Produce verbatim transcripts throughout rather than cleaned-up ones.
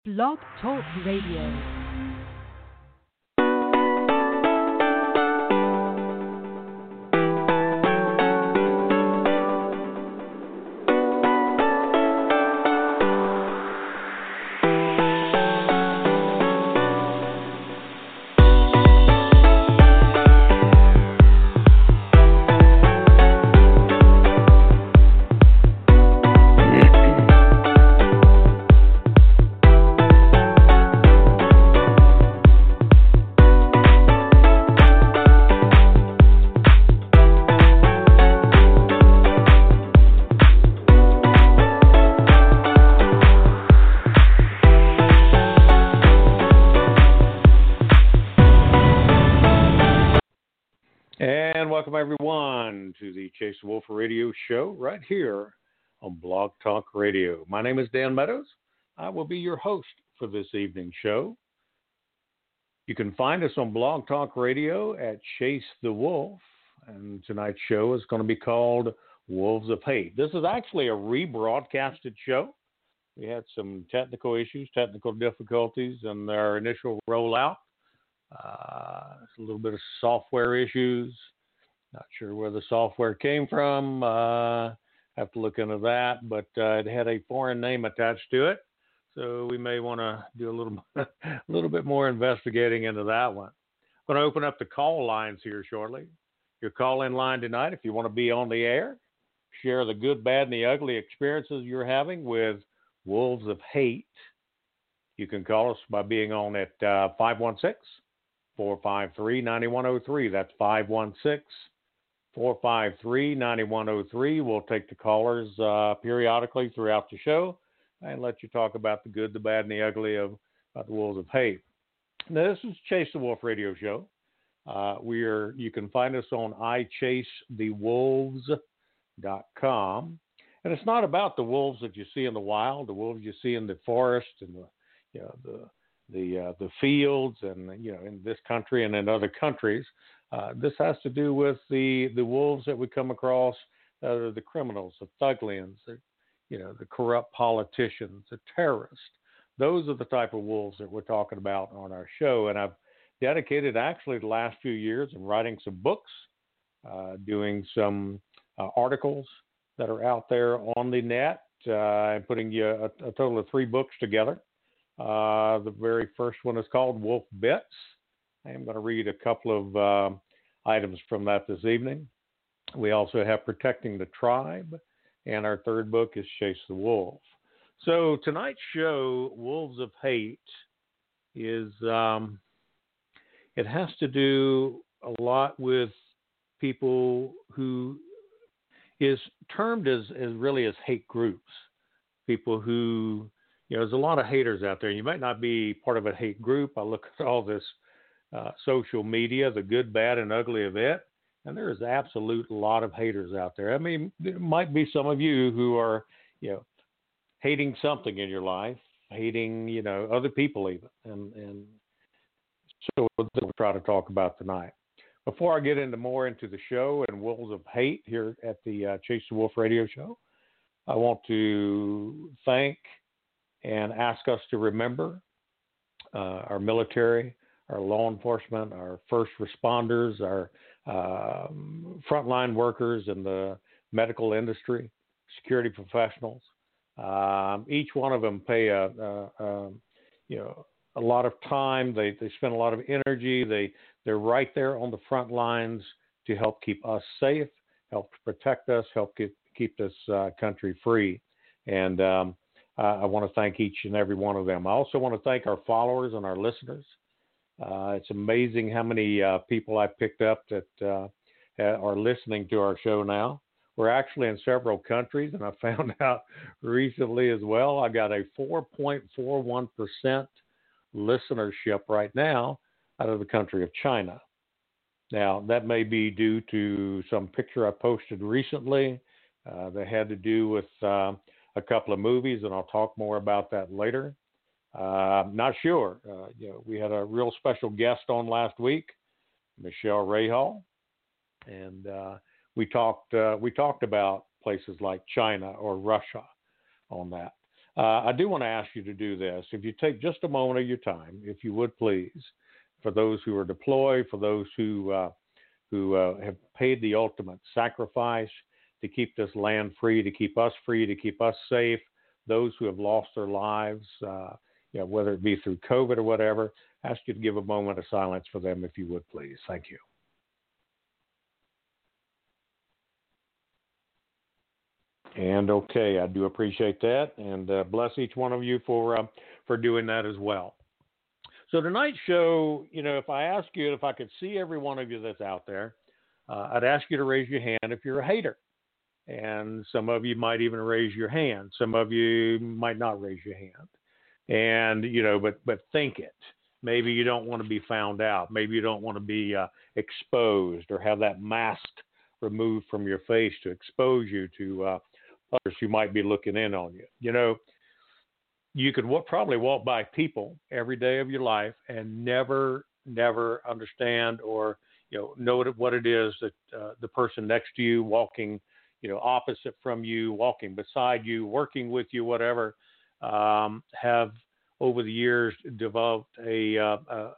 Blog Talk Radio. Chase the Wolf Radio Show right here on Blog Talk Radio. My name is Dan Meadows. I will be your host for this evening's show. You can find us on Blog Talk Radio at Chase the Wolf, and tonight's show is going to be called Wolves of Hate. This is actually a rebroadcasted show. We had some technical issues, technical difficulties in our initial rollout. Uh, a little bit of software issues. Not sure where the software came from. Uh, have to look into that, but uh, it had a foreign name attached to it, so we may want to do a little, a little bit more investigating into that one. I'm going to open up the call lines here shortly. Your call-in line tonight, if you want to be on the air, share the good, bad, and the ugly experiences you're having with Wolves of Hate. You can call us by being on at uh, five one six, four five three, nine one zero three. That's five one six, four five three, nine one zero three. We'll take the callers uh, periodically throughout the show and let you talk about the good, the bad, and the ugly of about the Wolves of Hate. Now, this is Chase the Wolf Radio Show. Uh, we are. You can find us on i chase the wolves dot com. And it's not about the wolves that you see in the wild, the wolves you see in the forest and the, you know, the the uh, the fields and, you know, in this country and in other countries. Uh, this has to do with the, the wolves that we come across that are the criminals, the thuglians, the, you know, the corrupt politicians, the terrorists. Those are the type of wolves that we're talking about on our show. And I've dedicated actually the last few years in writing some books, uh, doing some uh, articles that are out there on the net, uh, and putting you a, a total of three books together. Uh, the very first one is called Wolf Bits. I am going to read a couple of uh, items from that this evening. We also have Protecting the Tribe, and our third book is Chase the Wolf. So tonight's show, Wolves of Hate, is um, it has to do a lot with people who is termed as, as really as hate groups, people who, you know, there's a lot of haters out there. You might not be part of a hate group. I look at all this Uh, social media, the good, bad, and ugly of it, and there is absolute lot of haters out there. I mean, there might be some of you who are, you know, hating something in your life, hating, you know, other people even, and and so we'll try to talk about tonight. Before I get into more into the show and Wolves of Hate here at the uh, Chase the Wolf Radio Show, I want to thank and ask us to remember uh, our military, our law enforcement, our first responders, our um, frontline workers in the medical industry, security professionals. Um, each one of them pay a, a, a you know a lot of time. They they spend a lot of energy. They they're right there on the front lines to help keep us safe, help protect us, help keep keep this uh, country free. And um, I, I want to thank each and every one of them. I also want to thank our followers and our listeners. Uh, it's amazing how many uh, people I picked up that uh, are listening to our show now. We're actually in several countries, and I found out recently as well, I got a four point four one percent listenership right now out of the country of China. Now, that may be due to some picture I posted recently uh, that had to do with uh, a couple of movies, and I'll talk more about that later. Uh, not sure. Uh, you know, we had a real special guest on last week, Michelle Rahal, and uh, we talked. Uh, we talked about places like China or Russia on that. Uh, I do want to ask you to do this. If you take just a moment of your time, if you would please, for those who are deployed, for those who uh, who uh, have paid the ultimate sacrifice to keep this land free, to keep us free, to keep us safe, those who have lost their lives, uh, you know, whether it be through COVID or whatever, I ask you to give a moment of silence for them, if you would please. Thank you. And okay, I do appreciate that, and uh, bless each one of you for uh, for doing that as well. So tonight's show, you know, if I ask you, if I could see every one of you that's out there, uh, I'd ask you to raise your hand if you're a hater, and some of you might even raise your hand. Some of you might not raise your hand, and you know, but but think it. Maybe you don't want to be found out. Maybe you don't want to be uh, exposed or have that mask removed from your face to expose you to uh, others who might be looking in on you. You know, you could w- probably walk by people every day of your life and never, never understand or, you know, know what it is that uh, the person next to you, walking, you know, opposite from you, walking beside you, working with you, whatever, um, have over the years developed a, uh, a,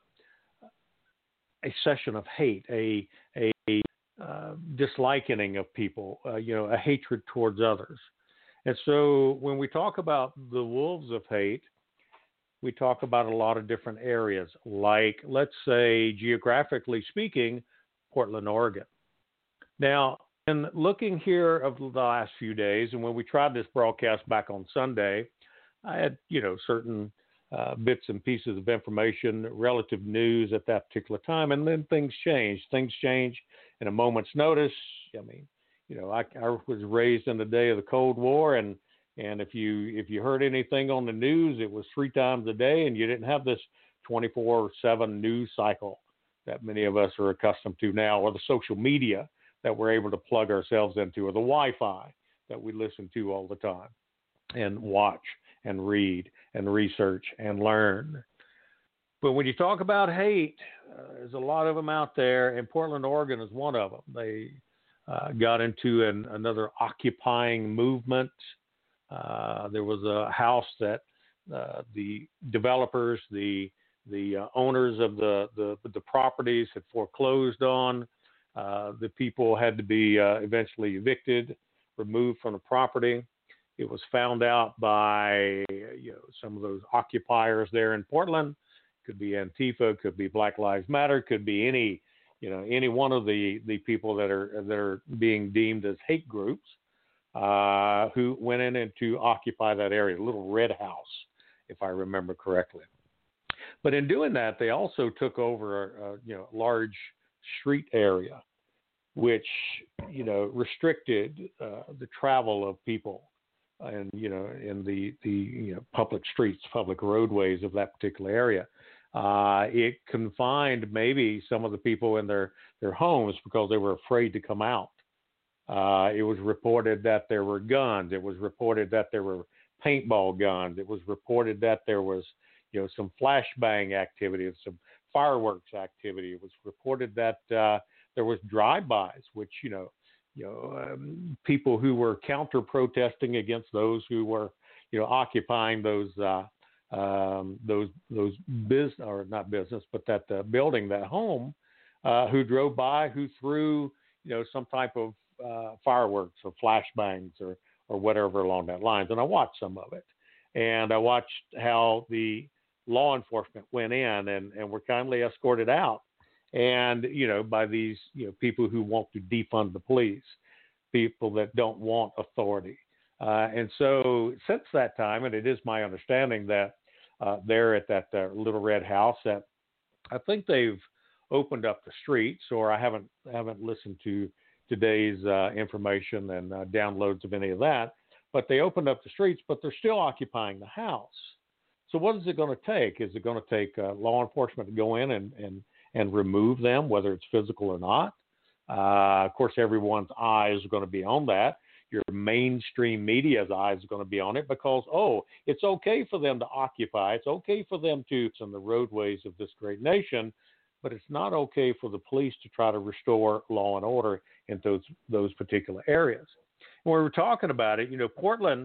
a session of hate, a, a uh, disliking of people, uh, you know, a hatred towards others. And so when we talk about the wolves of hate, we talk about a lot of different areas, like, let's say, geographically speaking, Portland, Oregon. Now, in looking here of the last few days, and when we tried this broadcast back on Sunday, I had, you know, certain uh, bits and pieces of information, relative news at that particular time, and then things change. Things change in a moment's notice. I mean, you know, I, I was raised in the day of the Cold War, and and if you if you heard anything on the news, it was three times a day, and you didn't have this twenty-four seven news cycle that many of us are accustomed to now, or the social media that we're able to plug ourselves into, or the Wi-Fi that we listen to all the time and watch and read and research and learn. But when you talk about hate, uh, there's a lot of them out there, and Portland, Oregon is one of them. They uh, got into an, another occupying movement. Uh, there was a house that uh, the developers, the the uh, owners of the, the, the properties had foreclosed on. Uh, the people had to be uh, eventually evicted, removed from the property. It was found out by, you know, some of those occupiers there in Portland. Could be Antifa, could be Black Lives Matter, could be any, you know, any one of the, the people that are that are being deemed as hate groups, uh, who went in and to occupy that area, Little Red House, if I remember correctly. But in doing that, they also took over a, a you know large street area, which you know restricted uh, the travel of people, and you know in the the you know public streets, public roadways of that particular area. Uh, it confined maybe some of the people in their their homes because they were afraid to come out. Uh, it was reported that there were guns. It was reported that there were paintball guns. It was reported that there was, you know, some flashbang activity, some fireworks activity. It was reported that uh, there was drive-bys, which, you know, you know, um, people who were counter-protesting against those who were, you know, occupying those uh, um, those those business or not business, but that uh, building, that home, uh, who drove by, who threw, you know, some type of uh, fireworks or flashbangs or or whatever along that lines. And I watched some of it, and I watched how the law enforcement went in and, and were kindly escorted out, and you know by these you know people who want to defund the police, people that don't want authority. Uh, and so since that time, and it is my understanding that uh, there at that uh, Little Red House, that I think they've opened up the streets, or I haven't haven't listened to today's uh, information and uh, downloads of any of that, but they opened up the streets, but they're still occupying the house. So what is it going to take? Is it going to take uh, law enforcement to go in and, and, and remove them, whether it's physical or not? Uh, of course, everyone's eyes are going to be on that. Your mainstream media's eyes are going to be on it because, oh, it's okay for them to occupy. It's okay for them to, it's on the roadways of this great nation, but it's not okay for the police to try to restore law and order in those those particular areas. When we were talking about it, you know, Portland,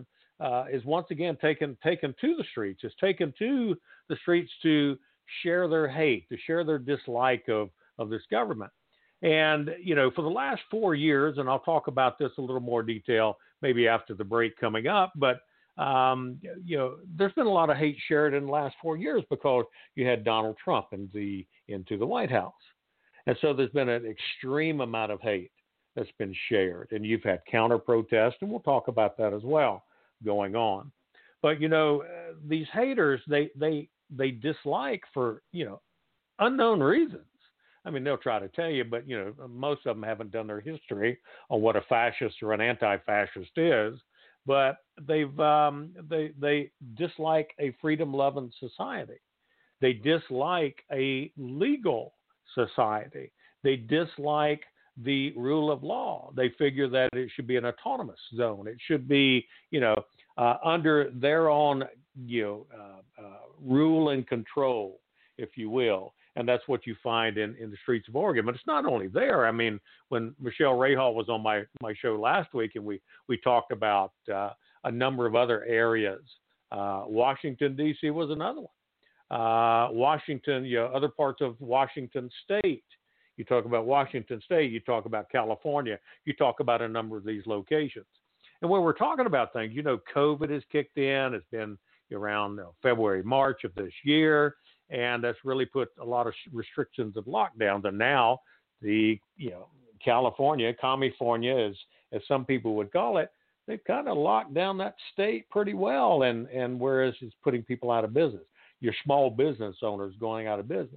uh, is once again taken taken to the streets. Is taken to the streets to share their hate, to share their dislike of of this government. And you know, for the last four years, and I'll talk about this a little more detail maybe after the break coming up, but um, you know, there's been a lot of hate shared in the last four years because you had Donald Trump in the into the White House, and so there's been an extreme amount of hate that's been shared, and you've had counter protests, and we'll talk about that as well going on. But you know, uh, these haters, they they they dislike for you know unknown reasons. I mean, they'll try to tell you, but you know, most of them haven't done their history on what a fascist or an anti-fascist is. But they've um, they they dislike a freedom-loving society. They dislike a legal society. They dislike the rule of law. They figure that it should be an autonomous zone. It should be, you know, uh, under their own, you know, uh, uh, rule and control, if you will. And that's what you find in, in the streets of Oregon. But it's not only there. I mean, when Michelle Rahal was on my, my show last week, and we, we talked about uh, a number of other areas, uh, Washington, D C was another one. Uh, Washington, you know, other parts of Washington State. You talk about Washington State, you talk about California, you talk about a number of these locations. And when we're talking about things, you know, COVID has kicked in. It's been around you know, February, March of this year, and that's really put a lot of restrictions of lockdowns. And now the, you know, California, California, as, as some people would call it, they've kind of locked down that state pretty well. And, and whereas it's putting people out of business, your small business owners going out of business.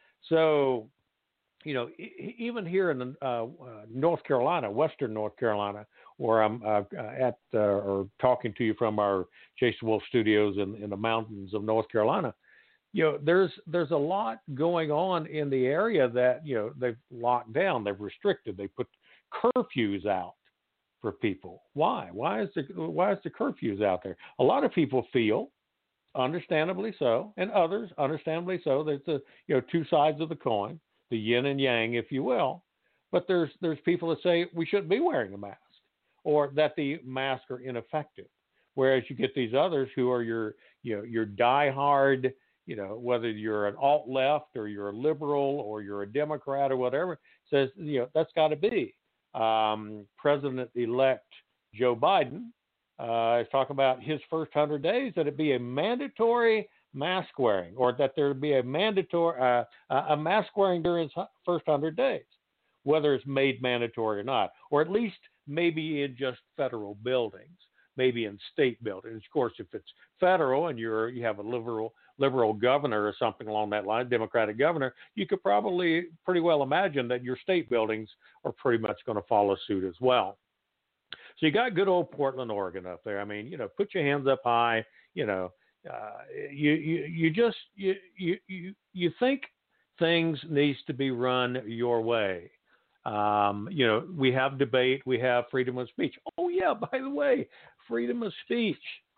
So, you know, even here in uh, uh, North Carolina, Western North Carolina, where I'm uh, at uh, or talking to you from our Jason Wolf studios in, in the mountains of North Carolina, you know, there's there's a lot going on in the area that, you know, they've locked down, they've restricted, they put curfews out for people. Why? Why is the why is the curfews out there? A lot of people feel, understandably so, and others understandably so, there's the you know two sides of the coin, the yin and yang, if you will. But there's there's people that say we shouldn't be wearing a mask, or that the masks are ineffective. Whereas you get these others who are your you know your diehard, you know, whether you're an alt left or you're a liberal or you're a Democrat or whatever, says you know that's got to be. Um, President-elect Joe Biden uh, is talking about his first hundred days that it be a mandatory mask wearing, or that there be a mandatory uh, a mask wearing during his first hundred days, whether it's made mandatory or not, or at least maybe in just federal buildings, maybe in state buildings. Of course, if it's federal and you're you have a liberal liberal governor or something along that line, Democratic governor, you could probably pretty well imagine that your state buildings are pretty much going to follow suit as well. So you got good old Portland, Oregon up there. I mean, you know, put your hands up high, you know. Uh, you, you you just you, you you you think things needs to be run your way. Um, you know, we have debate, we have freedom of speech. Oh yeah, by the way, freedom of speech.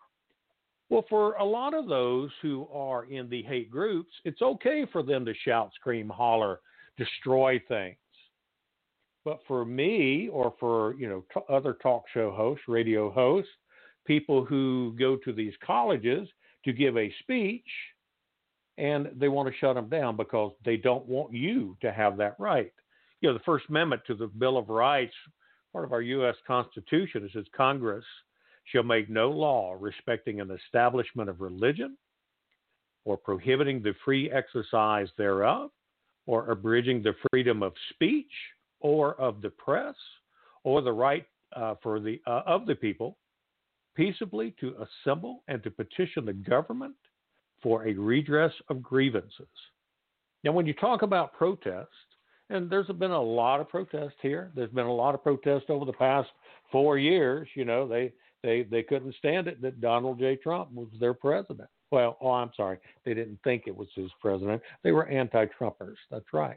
Well, for a lot of those who are in the hate groups, it's okay for them to shout, scream, holler, destroy things. But for me, or for you know t- other talk show hosts, radio hosts, people who go to these colleges to give a speech, and they want to shut them down because they don't want you to have that right. You know, the First Amendment to the Bill of Rights, part of our U S Constitution, it says Congress shall make no law respecting an establishment of religion, or prohibiting the free exercise thereof, or abridging the freedom of speech, or of the press, or the right uh, for the uh, of the people peaceably to assemble and to petition the government for a redress of grievances. Now, when you talk about protest, and there's been a lot of protest here, there's been a lot of protest over the past four years. You know, they they they couldn't stand it that Donald J. Trump was their president. Well, oh, I'm sorry, they didn't think it was his president. They were anti-Trumpers. That's right.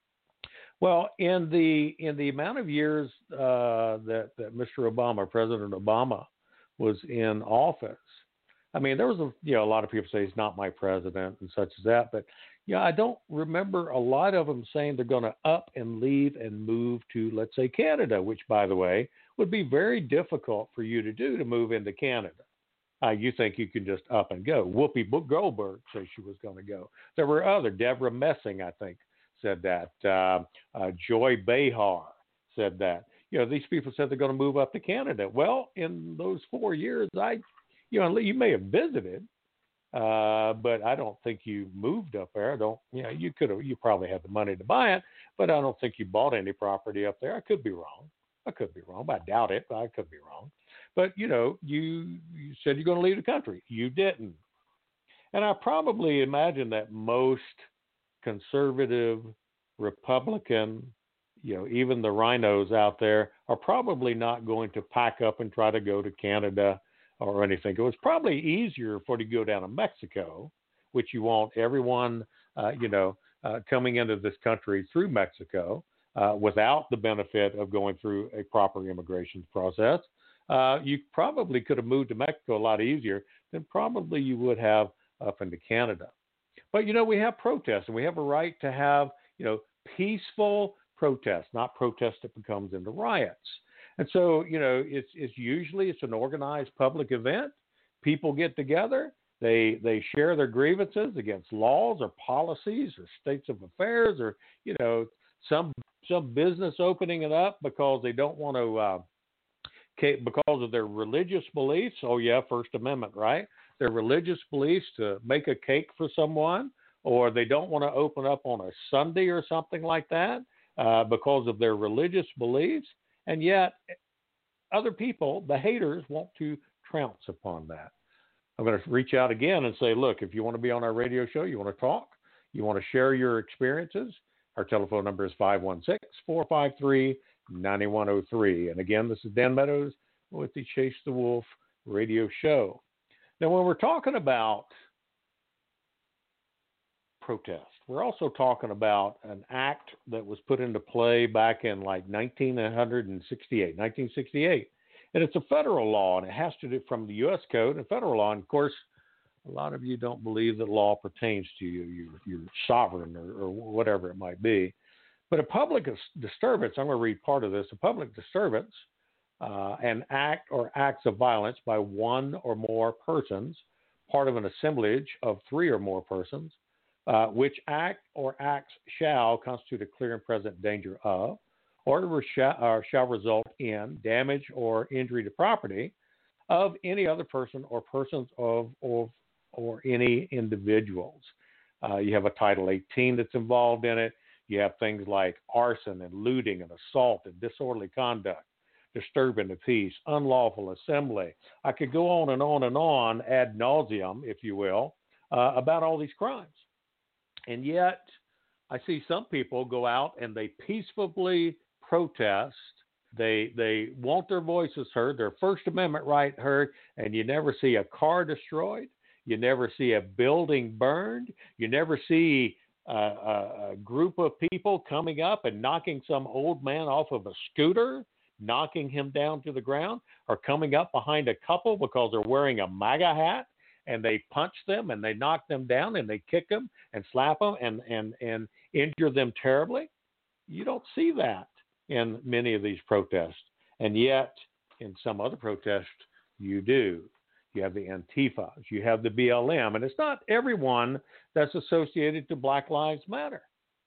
Well, in the in the amount of years uh, that that Mister Obama, President Obama, was in office, I mean, there was a you know a lot of people say he's not my president and such as that, but yeah, you know, I don't remember a lot of them saying they're going to up and leave and move to, let's say, Canada, which, by the way, would be very difficult for you to do, to move into Canada. uh, you think you can just up and go. Whoopi Goldberg said she was going to go. There were other. Deborah Messing, I think, said that. Uh, uh, Joy Behar said that. You know, these people said they're going to move up to Canada. Well, in those four years, I, you know, you may have visited, uh, but I don't think you moved up there. I don't, you know, you could have, you probably had the money to buy it, but I don't think you bought any property up there. I could be wrong. I could be wrong. But I doubt it, but I could be wrong. But, you know, you, you said you're going to leave the country. You didn't. And I probably imagine that most conservative Republican, you know, even the rhinos out there are probably not going to pack up and try to go to Canada or anything. It was probably easier for you to go down to Mexico, which you want everyone, uh, you know, uh, coming into this country through Mexico uh, without the benefit of going through a proper immigration process. Uh, you probably could have moved to Mexico a lot easier than probably you would have up into Canada. But, you know, we have protests, and we have a right to have, you know, peaceful protests, not protests that becomes into riots. And so, you know, it's, it's usually it's an organized public event. People get together. They they share their grievances against laws or policies or states of affairs or, you know, some some business opening it up because they don't want to, uh, because of their religious beliefs. Oh, yeah, First Amendment, right? Their religious beliefs to make a cake for someone, or they don't want to open up on a Sunday or something like that uh, because of their religious beliefs. And yet other people, the haters, want to trounce upon that. I'm going to reach out again and say, look, if you want to be on our radio show, you want to talk, you want to share your experiences, our telephone number is five one six, four five three, nine one zero three. And again, this is Dan Meadows with the Chase the Wolf radio show. Now, when we're talking about protest, we're also talking about an act that was put into play back in like nineteen sixty-eight, nineteen sixty-eight. And it's a federal law, and it has to do from the U S Code and federal law. And of course, a lot of you don't believe that law pertains to you. You're, you're sovereign or, or whatever it might be. But a public disturbance, I'm going to read part of this, a public disturbance, uh, an act or acts of violence by one or more persons, part of an assemblage of three or more persons, uh, which act or acts shall constitute a clear and present danger of, or shall, or shall result in damage or injury to property of any other person or persons of, of or any individuals. Uh, you have a Title eighteen that's involved in it. You have things like arson and looting and assault and disorderly conduct, disturbing the peace, unlawful assembly. I could go on and on and on ad nauseum, if you will, uh, about all these crimes. And yet I see some people go out and they peacefully protest. They they want their voices heard, their First Amendment right heard, and you never see a car destroyed. You never see a building burned. You never see a, a, a group of people coming up and knocking some old man off of a scooter, knocking him down to the ground, or coming up behind a couple because they're wearing a MAGA hat and they punch them and they knock them down and they kick them and slap them and, and, and injure them terribly. You don't see that in many of these protests. And yet, in some other protests, you do. You have the Antifas, you have the B L M, and it's not everyone that's associated to Black Lives Matter.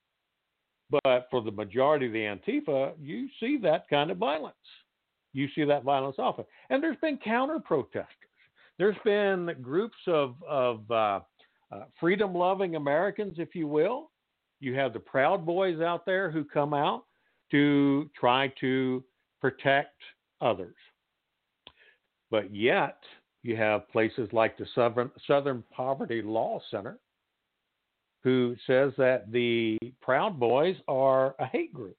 But for the majority of the Antifa, you see that kind of violence. You see that violence often. And there's been counter-protesters. There's been groups of, of uh, uh, freedom-loving Americans, if you will. You have the Proud Boys out there who come out to try to protect others. But yet, you have places like the Southern, Southern Poverty Law Center who says that the Proud Boys are a hate group.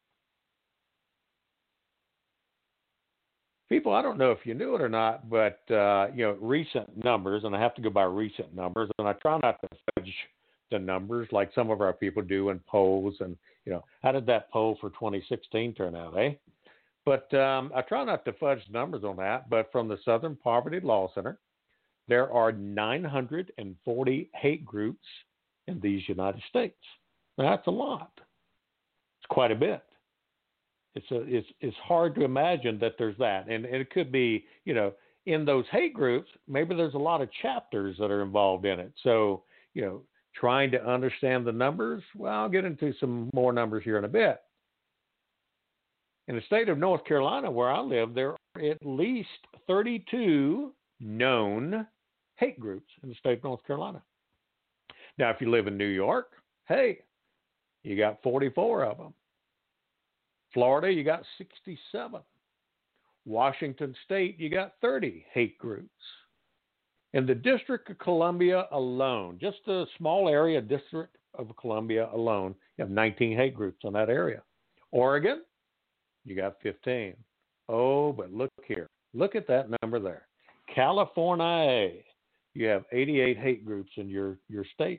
People, I don't know if you knew it or not, but, uh, you know, recent numbers, and I have to go by recent numbers, and I try not to fudge the numbers like some of our people do in polls. And, you know, how did that poll for twenty sixteen turn out, eh? But um, I try not to fudge the numbers on that. But from the Southern Poverty Law Center, there are nine hundred forty hate groups in these United States. Now, that's a lot. It's quite a bit. It's a, it's it's hard to imagine that there's that, and, and it could be, you know, in those hate groups, maybe there's a lot of chapters that are involved in it. So, you know, trying to understand the numbers, well, I'll get into some more numbers here in a bit. In the state of North Carolina, where I live, there are at least thirty-two known hate groups in the state of North Carolina. Now, if you live in New York, hey, you got forty-four of them. Florida, you got sixty-seven. Washington State, you got thirty hate groups. In the District of Columbia alone, just a small area, District of Columbia alone, you have nineteen hate groups in that area. Oregon, you got fifteen. Oh, but look here. Look at that number there. California, you have eighty-eight hate groups in your, your state.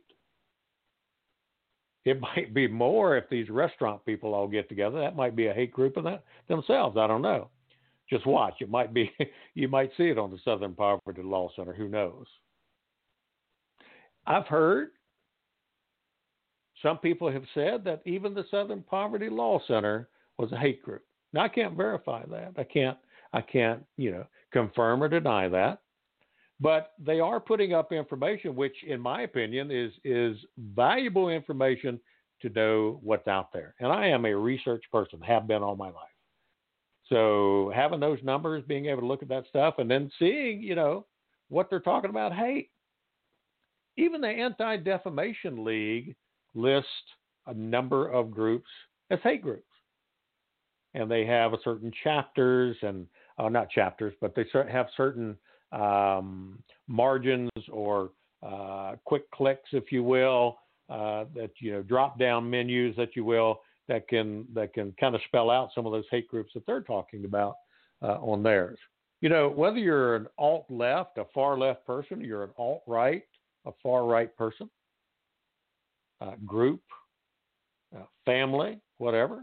It might be more if these restaurant people all get together. That might be a hate group of that themselves. I don't know. Just watch. It might be, you might see it on the Southern Poverty Law Center. Who knows? I've heard some people have said that even the Southern Poverty Law Center was a hate group. Now, I can't verify that. I can't, I can't, you know, confirm or deny that. But they are putting up information, which, in my opinion, is is valuable information to know what's out there. And I am a research person, have been all my life. So having those numbers, being able to look at that stuff, and then seeing, you know, what they're talking about. Hey, even the Anti-Defamation League lists a number of groups as hate groups. And they have a certain chapters and, uh, not chapters, but they have certain um, margins or uh, quick clicks, if you will, uh, that, you know, drop down menus, that you will, that can that can kind of spell out some of those hate groups that they're talking about uh, on theirs. You know, whether you're an alt-left, a far-left person, you're an alt-right, a far-right person, uh, group, uh, family, whatever,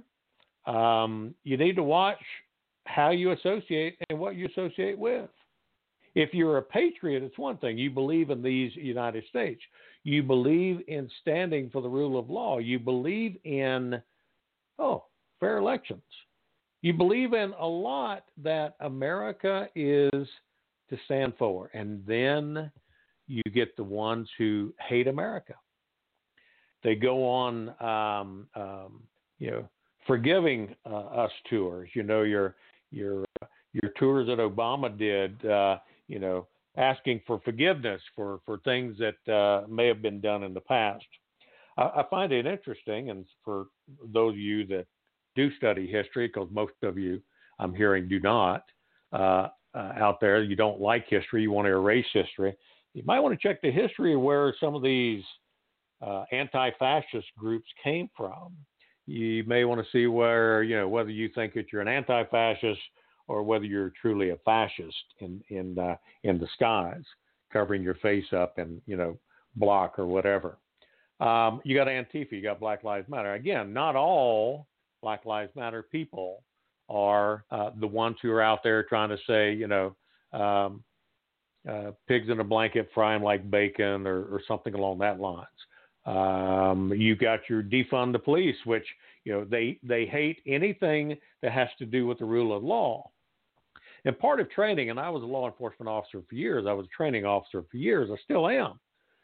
um, you need to watch how you associate and what you associate with. If you're a patriot, it's one thing. You believe in these United States. You believe in standing for the rule of law. You believe in Oh, fair elections. You believe in a lot that America is to stand for, and then you get the ones who hate America. They go on, um, um, you know, forgiving uh, us tours. You know, your your your tours that Obama did. Uh, you know, asking for forgiveness for for things that uh, may have been done in the past. I find it interesting, and for those of you that do study history, because most of you, I'm hearing, do not, uh, uh, out there, you don't like history, you want to erase history, you might want to check the history of where some of these uh, anti-fascist groups came from. You may want to see where, you know, whether you think that you're an anti-fascist or whether you're truly a fascist in in uh, in disguise, covering your face up in, you know, block or whatever. Um, you got Antifa, you got Black Lives Matter. Again, not all Black Lives Matter people are uh, the ones who are out there trying to say, you know, um, uh, pigs in a blanket frying like bacon or, or something along that lines. Um, you got your defund the police, which, you know, they, they hate anything that has to do with the rule of law. And part of training, and I was a law enforcement officer for years, I was a training officer for years, I still am.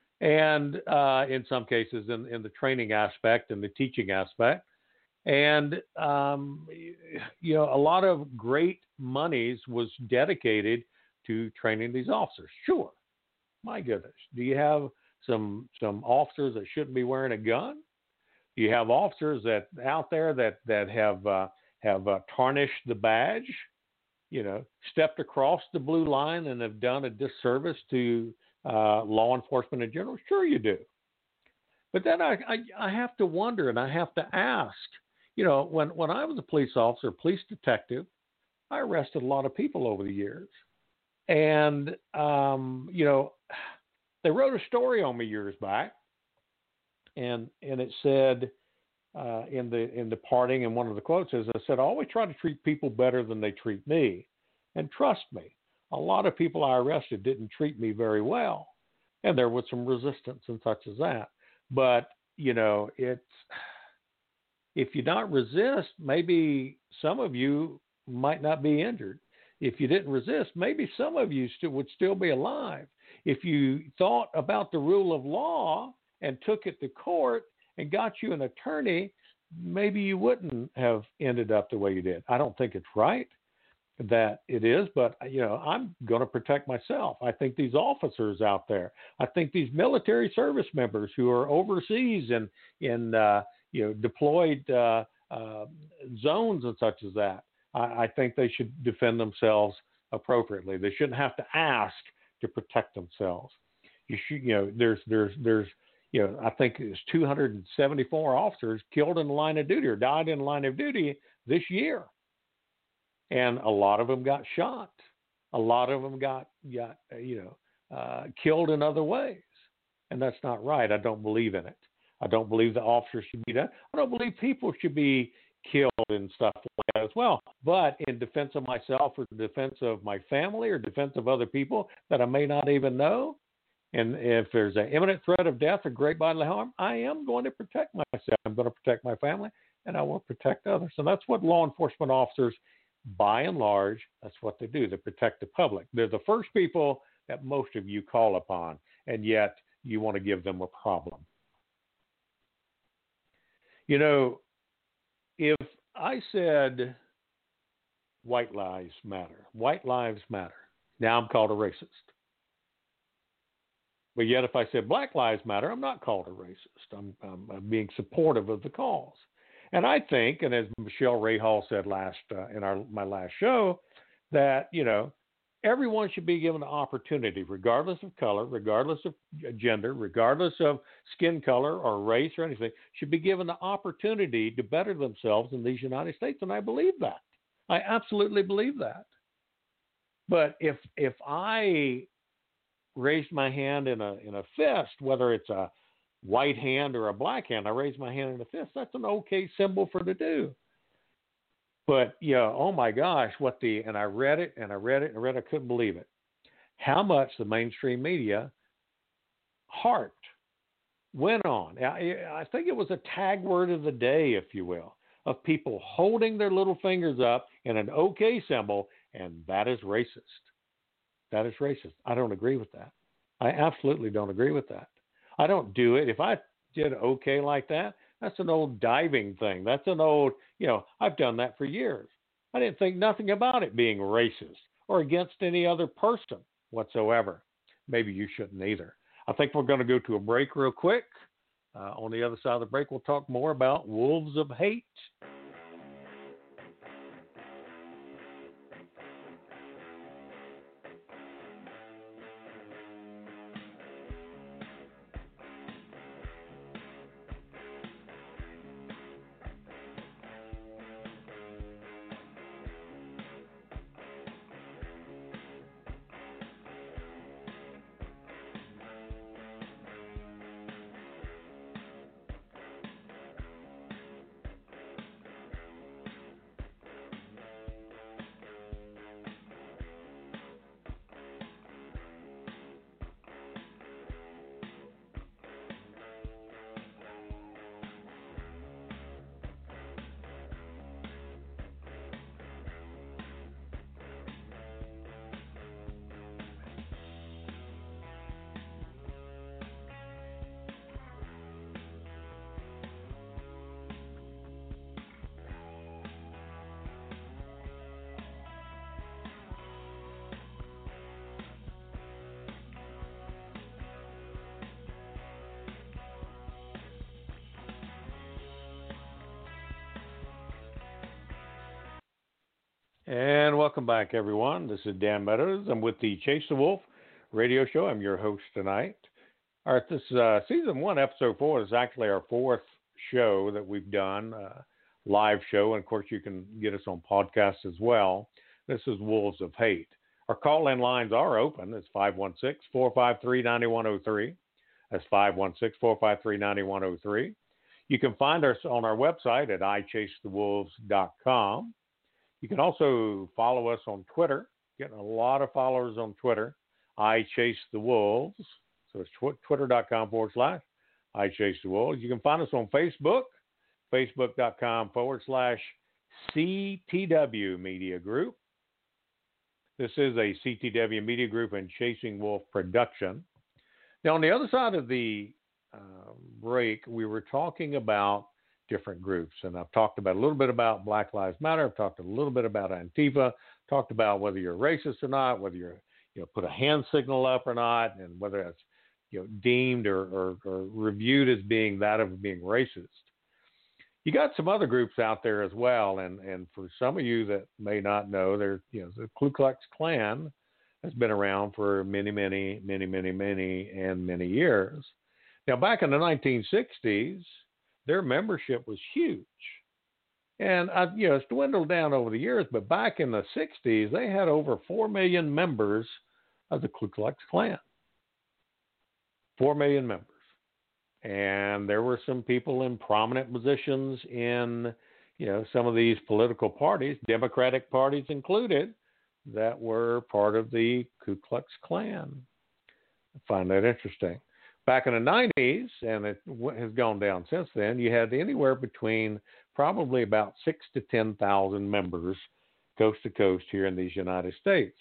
And uh, in some cases in, in the training aspect and the teaching aspect. And, um, you know, a lot of great monies was dedicated to training these officers. Sure. My goodness. Do you have some some officers that shouldn't be wearing a gun? Do you have officers that out there that, that have, uh, have uh, tarnished the badge, you know, stepped across the blue line and have done a disservice to Uh, law enforcement in general? Sure you do. But then I, I, I have to wonder, and I have to ask, you know, when, when I was a police officer, police detective, I arrested a lot of people over the years. And, um, you know, they wrote a story on me years back, and, and it said uh, in the in the parting, and one of the quotes is, I said, I always try to treat people better than they treat me. And trust me, a lot of people I arrested didn't treat me very well. And there was some resistance and such as that. But, you know, it's, if you don't resist, maybe some of you might not be injured. if you didn't resist, maybe some of you still would still be alive. If you thought about the rule of law and took it to court and got you an attorney, maybe you wouldn't have ended up the way you did. I don't think it's right that it is, but you know, I'm going to protect myself. I think these officers out there, I think these military service members who are overseas and in uh, you know deployed uh, uh, zones and such as that, I, I think they should defend themselves appropriately. They shouldn't have to ask to protect themselves. You should, you know, there's there's there's you know, I think it's two hundred seventy-four officers killed in the line of duty or died in the line of duty this year. And a lot of them got shot. A lot of them got, got you know, uh, killed in other ways. And that's not right. I don't believe in it. I don't believe the officers should be done. I don't believe people should be killed and stuff like that as well. But in defense of myself or defense of my family or defense of other people that I may not even know, and if there's an imminent threat of death or great bodily harm, I am going to protect myself. I'm going to protect my family, and I will protect others. And that's what law enforcement officers, by and large, that's what they do. They protect the public. They're the first people that most of you call upon, and yet you want to give them a problem. You know, if I said white lives matter, white lives matter, now I'm called a racist. But yet if I said black lives matter, I'm not called a racist. I'm, I'm, I'm being supportive of the cause. And I think, and as Michelle Ray Hall said last uh, in our my last show, that, you know, everyone should be given the opportunity, regardless of color, regardless of gender, regardless of skin color or race or anything, should be given the opportunity to better themselves in these United States. And I believe that. I absolutely believe that. But if if I raised my hand in a in a fist, whether it's a white hand or a black hand, I raise my hand in a fist, that's an okay symbol for to do. But yeah, oh my gosh, what the, and I read it and I read it and I read it, I couldn't believe it. How much the mainstream media harped, went on. I, I think it was a tag word of the day, if you will, of people holding their little fingers up in an okay symbol, and that is racist. That is racist. I don't agree with that. I absolutely don't agree with that. I don't do it. If I did okay like that, that's an old diving thing. That's an old, you know, I've done that for years. I didn't think nothing about it being racist or against any other person whatsoever. Maybe you shouldn't either. I think we're going to go to a break real quick. Uh, on the other side of the break, we'll talk more about wolves of hate. And welcome back, everyone. This is Dan Meadows. I'm with the Chase the Wolf radio show. I'm your host tonight. All right, this uh, season one, episode four is actually our fourth show that we've done, uh, live show. And, of course, you can get us on podcasts as well. This is Wolves of Hate. Our call-in lines are open. It's five one six, four five three, nine one zero three. That's five one six, four five three, nine one zero three. You can find us on our website at i chase the wolves dot com. You can also follow us on Twitter. Getting a lot of followers on Twitter. I Chase the Wolves. So it's tw- twitter.com forward slash I Chase the Wolves. You can find us on Facebook. Facebook.com forward slash C T W Media Group. This is a C T W Media Group and Chasing Wolf production. Now, on the other side of the uh, break, we were talking about different groups, and I've talked about a little bit about Black Lives Matter. I've talked a little bit about Antifa. Talked about whether you're racist or not, whether you're you know put a hand signal up or not, and whether that's you know deemed or, or, or reviewed as being that of being racist. You got some other groups out there as well, and, and for some of you that may not know, there you know the Ku Klux Klan has been around for many, many, many, many, many, and many years. Now, back in the nineteen sixties, their membership was huge, and uh, you know it's dwindled down over the years. But back in the sixties, they had over four million members of the Ku Klux Klan. Four million members. And there were some people in prominent positions in, you know, some of these political parties, Democratic parties included, that were part of the Ku Klux Klan. I find that interesting. Back in the nineties, and it has gone down since then, you had anywhere between probably about six to ten thousand members, coast to coast, here in these United States.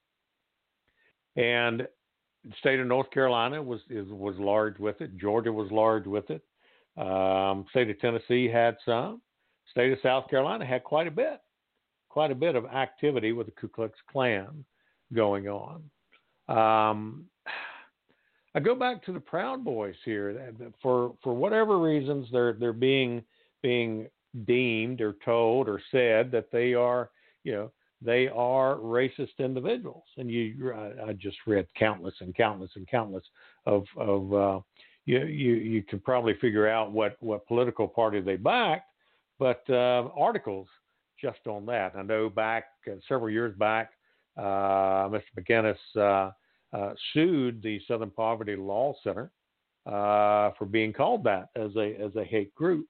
And the state of North Carolina was is, was large with it. Georgia was large with it. Um, state of Tennessee had some. State of South Carolina had quite a bit, quite a bit of activity with the Ku Klux Klan going on. Um, I go back to the Proud Boys here. For for whatever reasons, they're they're being being deemed or told or said that they are, you know, they are racist individuals, and you. I just read countless and countless and countless of of. Uh, you you you can probably figure out what, what political party they backed, but uh, articles just on that. I know back uh, several years back, uh, Mister McInnes uh, uh, sued the Southern Poverty Law Center uh, for being called that as a as a hate group.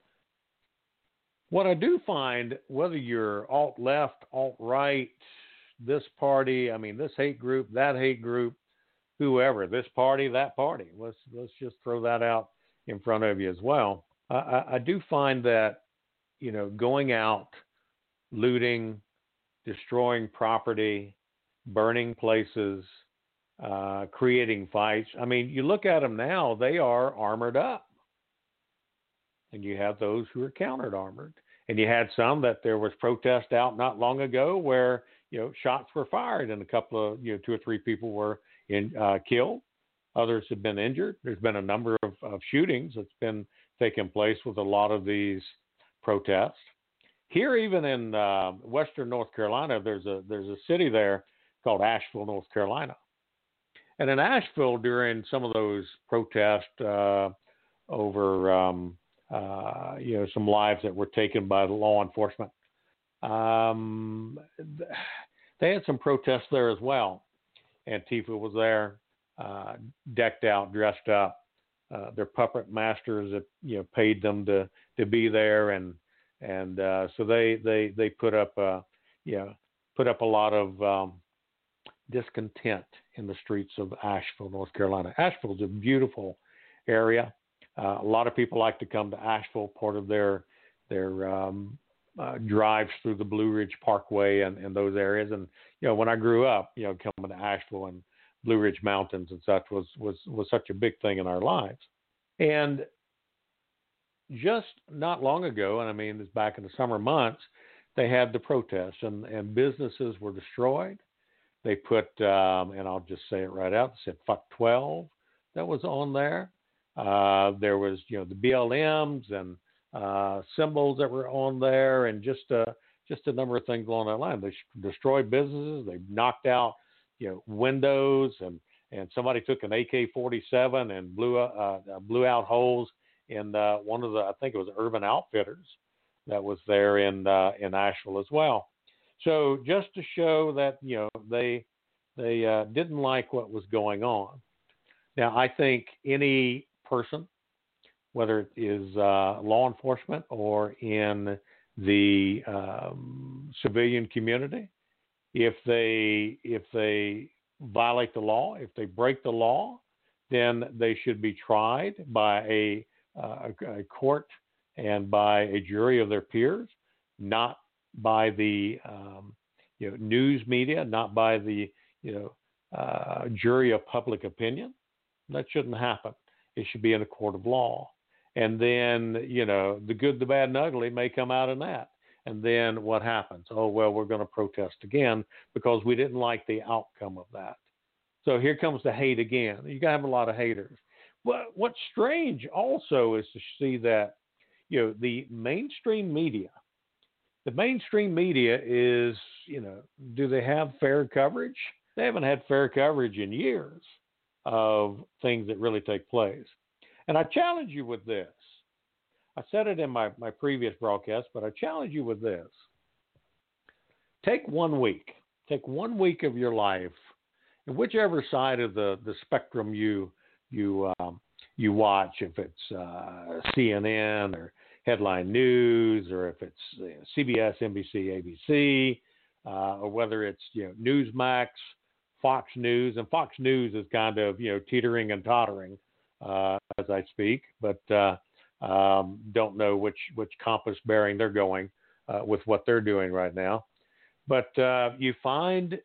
What I do find, whether you're alt-left, alt-right, this party, I mean, this hate group, that hate group, whoever, this party, that party, let's let's just throw that out in front of you as well. I, I do find that, you know, going out, looting, destroying property, burning places, uh, creating fights. I mean, you look at them now, they are armored up. And you have those who are counter-armored. And you had some that there was protest out not long ago where, you know, shots were fired and a couple of, you know, two or three people were in, uh, killed. Others have been injured. There's been a number of, of shootings that's been taking place with a lot of these protests. Here, even in uh, western North Carolina, there's a there's a city there called Asheville, North Carolina. And in Asheville, during some of those protests uh, over um, Uh, you know, some lives that were taken by the law enforcement. Um, they had some protests there as well. Antifa was there, uh, decked out, dressed up. Uh, their puppet masters that you know paid them to, to be there, and and uh, so they they they put up uh, you know put up a lot of um, discontent in the streets of Asheville, North Carolina. Asheville is a beautiful area. Uh, a lot of people like to come to Asheville, part of their their um, uh, drives through the Blue Ridge Parkway and, and those areas. And you know, when I grew up, you know, coming to Asheville and Blue Ridge Mountains and such was was was such a big thing in our lives. And just not long ago, and I mean, it's back in the summer months, they had the protests and, and businesses were destroyed. They put, um, and I'll just say it right out, they said fuck twelve that was on there. Uh, there was, you know, the B L Ms and uh, symbols that were on there, and just uh, just a number of things along that line. They destroyed businesses. They knocked out, you know, windows, and, and somebody took an A K forty-seven and blew uh, uh, blew out holes in uh, one of the, I think it was Urban Outfitters that was there in uh, in Asheville as well. So just to show that, you know, they they uh, didn't like what was going on. Now, I think any person, whether it is uh, law enforcement or in the um, civilian community, if they if they violate the law, if they break the law, then they should be tried by a, uh, a court and by a jury of their peers, not by the um, you you know, news media, not by the, you know, uh, jury of public opinion. That shouldn't happen. It should be in a court of law. And then, you know, the good, the bad, and ugly may come out in that. And then what happens? Oh, well, we're going to protest again because we didn't like the outcome of that. So here comes the hate again. You got to have a lot of haters. But what's strange also is to see that, you know, the mainstream media, the mainstream media is, you know, do they have fair coverage? They haven't had fair coverage in years of things that really take place. And I challenge you with this. I said it in my, my previous broadcast, but I challenge you with this. Take one week. Take one week of your life, and whichever side of the, the spectrum you you um, you watch, if it's uh, C N N or Headline News, or if it's you know, C B S, N B C, A B C, uh, or whether it's you know Newsmax, Fox News, and Fox News is kind of you know teetering and tottering uh, as I speak, but uh, um, don't know which which compass bearing they're going uh, with what they're doing right now. But uh, you find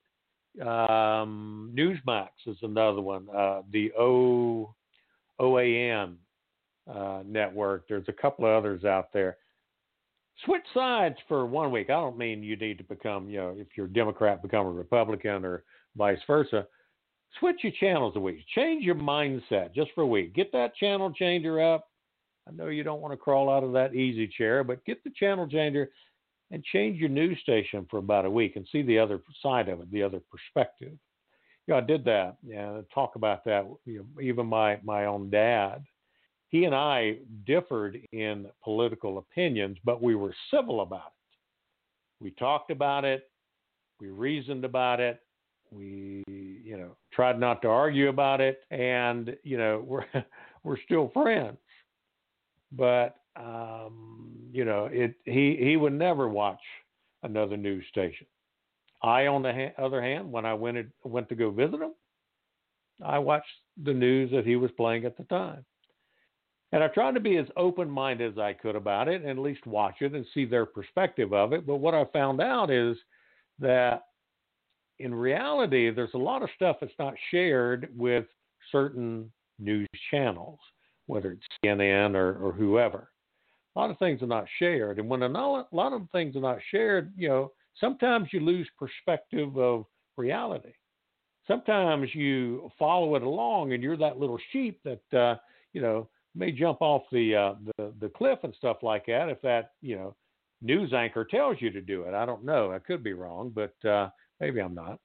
um, Newsmax is another one, uh, the O O A N uh, network. There's a couple of others out there. Switch sides for one week. I don't mean you need to become, you know, if you're a Democrat, become a Republican or vice versa. Switch your channels a week. Change your mindset just for a week. Get that channel changer up. I know you don't want to crawl out of that easy chair, but get the channel changer and change your news station for about a week and see the other side of it, the other perspective. You know, I did that. Yeah, talk about that. You know, even my my own dad, he and I differed in political opinions, but we were civil about it. We talked about it. We reasoned about it. We, you know, tried not to argue about it, and you know, we're we're still friends. But um, you know, it he he would never watch another news station. I, on the ha- other hand, when I went it, went to go visit him, I watched the news that he was playing at the time, and I tried to be as open-minded as I could about it, and at least watch it and see their perspective of it. But what I found out is that in reality, there's a lot of stuff that's not shared with certain news channels, whether it's C N N or, or whoever. A lot of things are not shared. And when a lot of things are not shared, you know, sometimes you lose perspective of reality. Sometimes you follow it along and you're that little sheep that, uh, you know, may jump off the, uh, the the cliff and stuff like that if that, you know, news anchor tells you to do it. I don't know. I could be wrong, but uh, maybe I'm not.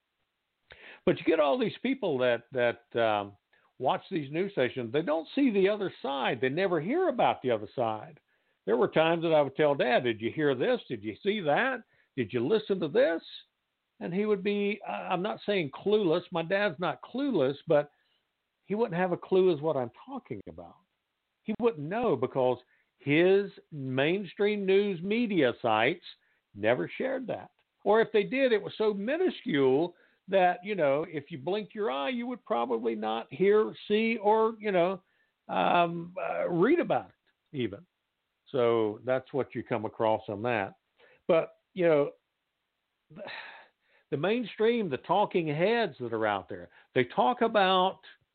But you get all these people that, that um, watch these news stations. They don't see the other side. They never hear about the other side. There were times that I would tell Dad, did you hear this? Did you see that? Did you listen to this? And he would be, I'm not saying clueless. My dad's not clueless, but he wouldn't have a clue as what I'm talking about. He wouldn't know because his mainstream news media sites never shared that. Or if they did, it was so minuscule that, you know, if you blinked your eye, you would probably not hear, see, or, you know, um, uh, read about it even. So that's what you come across on that. But, you know, the, the mainstream, the talking heads that are out there, they talk about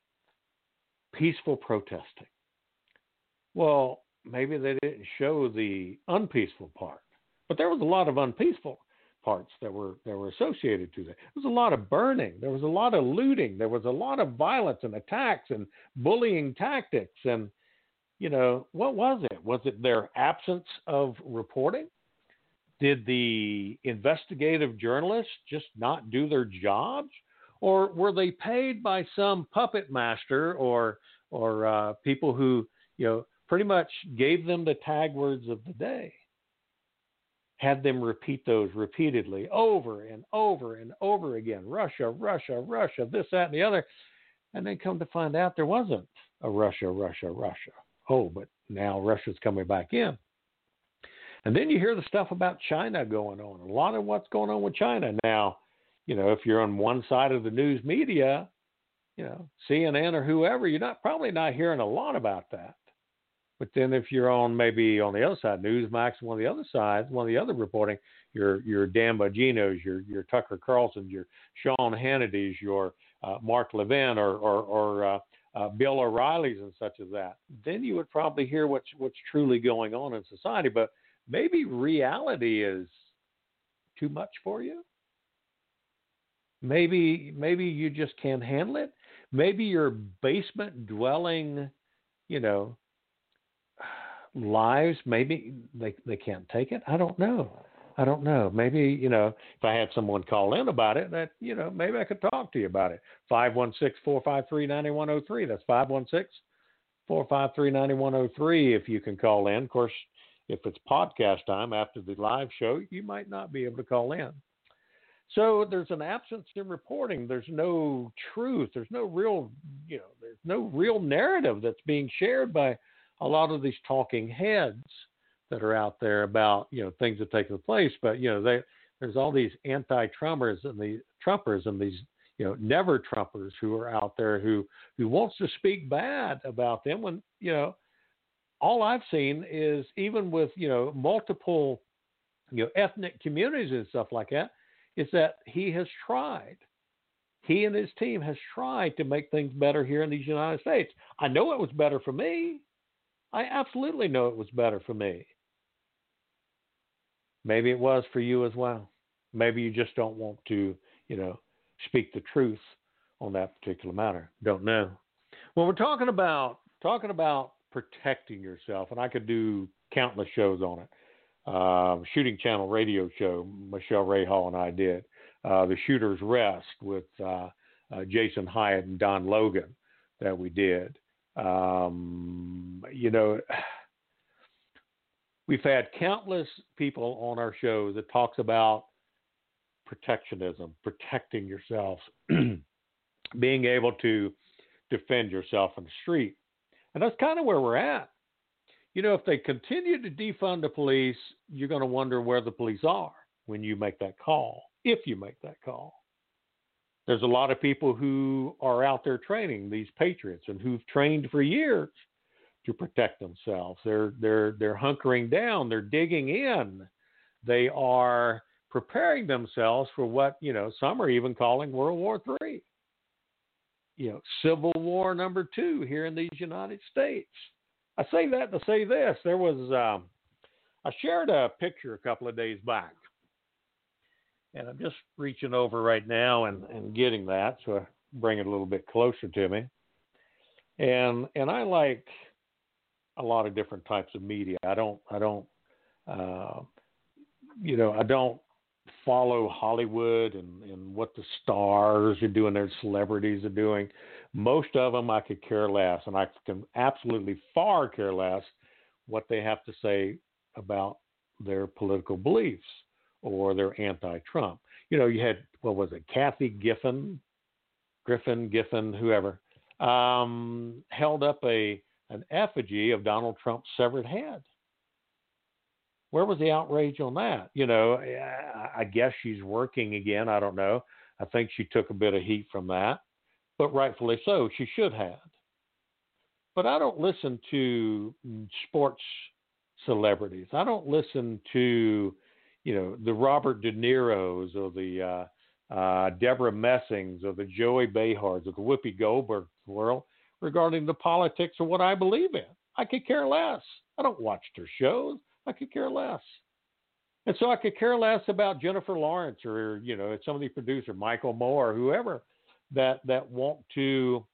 peaceful protesting. Well, maybe they didn't show the unpeaceful part, but there was a lot of unpeaceful parts that were that were associated to that. There was a lot of burning. There was a lot of looting. There was a lot of violence and attacks and bullying tactics. And, you know, what was it? Was it their absence of reporting? Did the investigative journalists just not do their jobs? Or were they paid by some puppet master or or uh, people who, you know, pretty much gave them the tag words of the day? Had them repeat those repeatedly over and over and over again. Russia, Russia, Russia, this, that, and the other. And then come to find out there wasn't a Russia, Russia, Russia. Oh, but now Russia's coming back in. And then you hear the stuff about China going on. A lot of what's going on with China. Now, you know, if you're on one side of the news media, you know, C N N or whoever, you're not probably not hearing a lot about that. But then if you're on maybe on the other side, Newsmax, one of the other sides, one of the other reporting, your your Dan Bongino's, your your Tucker Carlson's, your Sean Hannity's, your uh, Mark Levin, or or, or uh, uh, Bill O'Reilly's, and such as that, then you would probably hear what's what's truly going on in society. But maybe reality is too much for you. Maybe maybe you just can't handle it. Maybe your basement dwelling, you know, lives, maybe they they can't take it. I don't know. I don't know. Maybe, you know, if I had someone call in about it, that, you know, maybe I could talk to you about it. five one six, four five three, nine one zero three. That's five one six, four five three, nine one zero three if you can call in. Of course, if it's podcast time after the live show, you might not be able to call in. So there's an absence in reporting. There's no truth. There's no real, you know, there's no real narrative that's being shared by a lot of these talking heads that are out there about, you know, things that take place. But, you know, they, there's all these anti-Trumpers and the Trumpers and these, you know, never Trumpers who are out there who, who wants to speak bad about them when, you know, all I've seen is even with, you know, multiple, you know, ethnic communities and stuff like that, is that he has tried. He and his team has tried to make things better here in these United States. I know it was better for me. I absolutely know it was better for me. Maybe it was for you as well. Maybe you just don't want to, you know, speak the truth on that particular matter. Don't know. Well, we're talking about talking about protecting yourself, and I could do countless shows on it. Uh, Shooting Channel radio show Michelle Ray Hall and I did. Uh, the Shooter's Rest with uh, uh, Jason Hyatt and Don Logan that we did. Um, you know, we've had countless people on our show that talks about protectionism, protecting yourself, being able to defend yourself in the street. And that's kind of where we're at. You know, if they continue to defund the police, you're going to wonder where the police are when you make that call, if you make that call. There's a lot of people who are out there training, these patriots, and who've trained for years to protect themselves. They're they're they're hunkering down. They're digging in. They are preparing themselves for what, you know, some are even calling World War Three. You know, Civil War number two here in these United States. I say that to say this. There was, um, I shared a picture a couple of days back. And I'm just reaching over right now and, and getting that, so I bring it a little bit closer to me. And and I like a lot of different types of media. I don't, I don't, uh, you know, I don't follow Hollywood and, and what the stars are doing, their celebrities are doing. Most of them I could care less, and I can absolutely far care less what they have to say about their political beliefs or their anti-Trump. You know, you had, what was it, Kathy Giffen, Griffin, Giffen, whoever, um, held up a an effigy of Donald Trump's severed head. Where was the outrage on that? You know, I guess she's working again. I don't know. I think she took a bit of heat from that, but rightfully so. She should have. But I don't listen to sports celebrities. I don't listen to, you know, the Robert De Niro's or the uh, uh, Deborah Messings or the Joey Behards or the Whoopi Goldberg world regarding the politics of what I believe in. I could care less. I don't watch their shows. I could care less. And so I could care less about Jennifer Lawrence or, you know, some of the producer, Michael Moore, or whoever that, that want to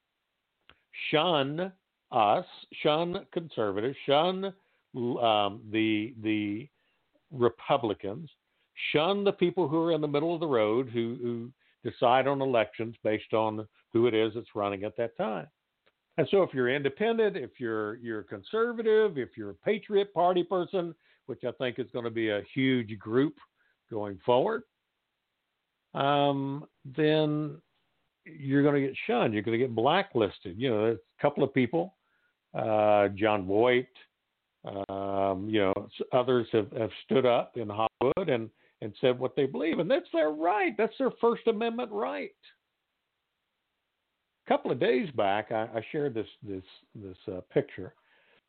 shun us, shun conservatives, shun um, the, the Republicans, shun the people who are in the middle of the road who, who decide on elections based on who it is that's running at that time. And so if you're independent, if you're you're conservative, if you're a Patriot Party person, which I think is going to be a huge group going forward, um, then you're going to get shunned. You're going to get blacklisted. You know, there's a couple of people, uh, John Voight, um, you know, others have, have stood up in Hollywood and, and said what they believe. And that's their right. That's their First Amendment right. A couple of days back, I, I shared this this this uh, picture,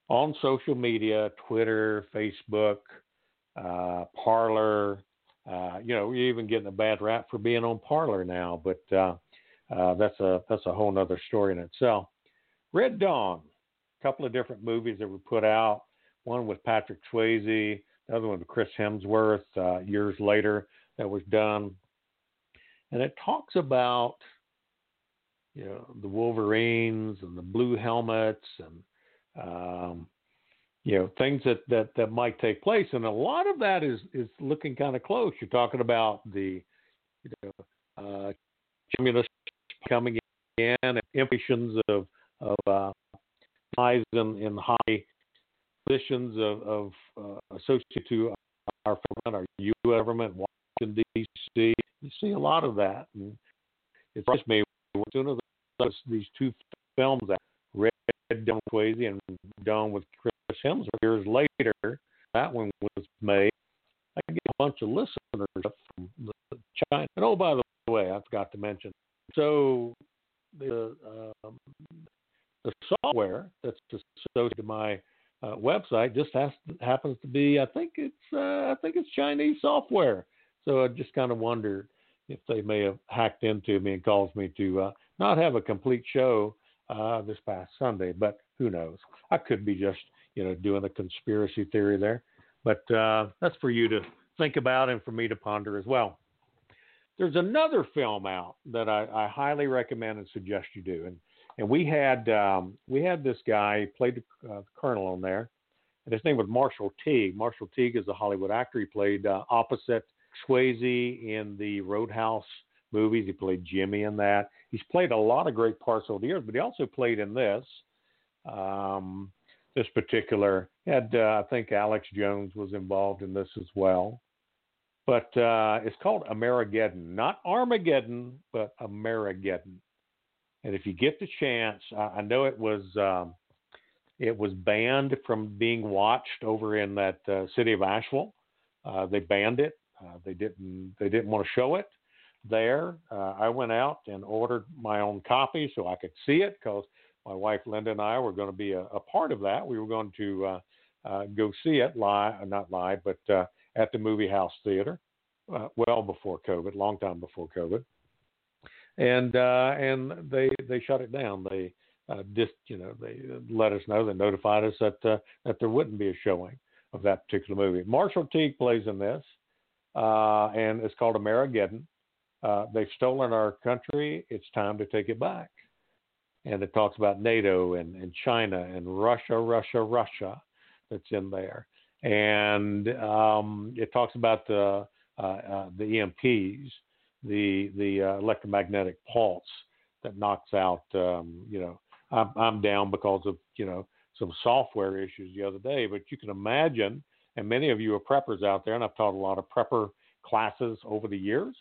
on social media, Twitter, Facebook, uh, Parler. Uh, you know, you're even getting a bad rap for being on Parler now, but uh, uh, that's a that's a whole other story in itself. Red Dawn, a couple of different movies that were put out. One with Patrick Swayze, the other one with Chris Hemsworth. Uh, years later, that was done, and it talks about, you know, the Wolverines and the blue helmets and um, you know, things that, that, that might take place. And a lot of that is, is looking kind of close. You're talking about the, you know, uh, communists coming in and implications of, of uh, ties in, in high positions of, of uh, associated to our government, our U S government, Washington, D C. You see a lot of that. And it surprised me as soon as those, these two films, that Red Dawn with Swayze and Dawn with Chris Hemsworth, years later, that one was made. I get a bunch of listeners from China. And oh, by the way, I forgot to mention. So the um, the software that's associated to my uh, website just has, happens to be, I think it's uh, I think it's Chinese software. So I just kind of wondered if they may have hacked into me and caused me to uh, not have a complete show uh, this past Sunday. But who knows? I could be just, you know, doing a conspiracy theory there. But uh, that's for you to think about and for me to ponder as well. There's another film out that I, I highly recommend and suggest you do. And and we had um, we had this guy, played the uh, colonel on there, and his name was Marshall Teague. Marshall Teague is a Hollywood actor. He played uh, opposite Swayze in the Roadhouse movies. He played Jimmy in that. He's played a lot of great parts over the years, but he also played in this. Um, this particular, had uh, I think Alex Jones was involved in this as well. But uh, it's called Amerigeddon, not Armageddon, but Amerigeddon. And if you get the chance, I, I know it was um, it was banned from being watched over in that uh, city of Asheville. Uh, they banned it. Uh, they didn't they didn't want to show it there. Uh, I went out and ordered my own copy so I could see it, because my wife Linda and I were going to be a, a part of that. We were going to uh, uh, go see it live, not live, but uh, at the Movie House Theater, uh, well before COVID, long time before COVID, and uh, and they they shut it down. They uh, just you know they let us know, they notified us that uh, that there wouldn't be a showing of that particular movie. Marshall Teague plays in this, uh, and it's called Amerigeddon. Uh, they've stolen our country. It's time to take it back. And it talks about NATO and, and China and Russia, Russia, Russia that's in there. And um, it talks about the uh, uh, the E M Ps, the the uh, electromagnetic pulse that knocks out. Um, you know, I'm, I'm down because of you know some software issues the other day. But you can imagine, and many of you are preppers out there, and I've taught a lot of prepper classes over the years.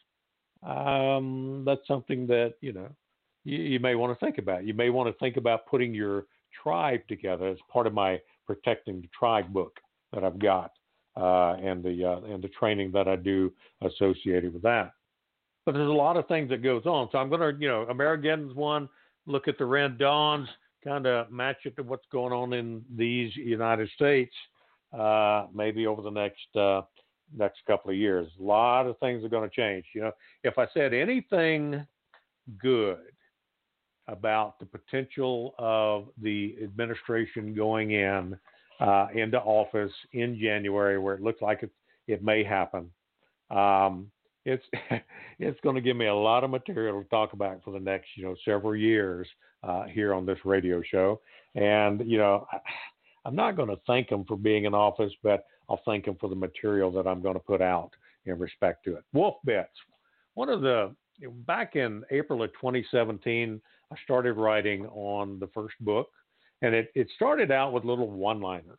Um, that's something that you know. You, you may want to think about. You may want to think about putting your tribe together as part of my Protecting the Tribe book that I've got, uh, and the uh, and the training that I do associated with that. But there's a lot of things that goes on. So I'm going to, you know, Amerigeddon's one. Look at the Red Dawns, kind of match it to what's going on in these United States. Uh, maybe over the next uh, next couple of years, a lot of things are going to change. You know, if I said anything good about the potential of the administration going in uh, into office in January, where it looks like it, it may happen. Um, it's it's going to give me a lot of material to talk about for the next you know several years uh, here on this radio show. And you know, I, I'm not going to thank them for being in office, but I'll thank them for the material that I'm going to put out in respect to it. Wolf Bits. One of the back in April of twenty seventeen. I started writing on the first book, and it, it started out with little one-liners.